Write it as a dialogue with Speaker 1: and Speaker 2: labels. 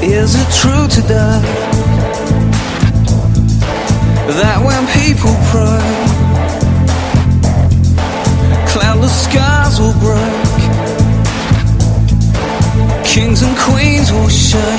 Speaker 1: Is it true today that when people pray, cloudless skies will break, kings and queens will shake?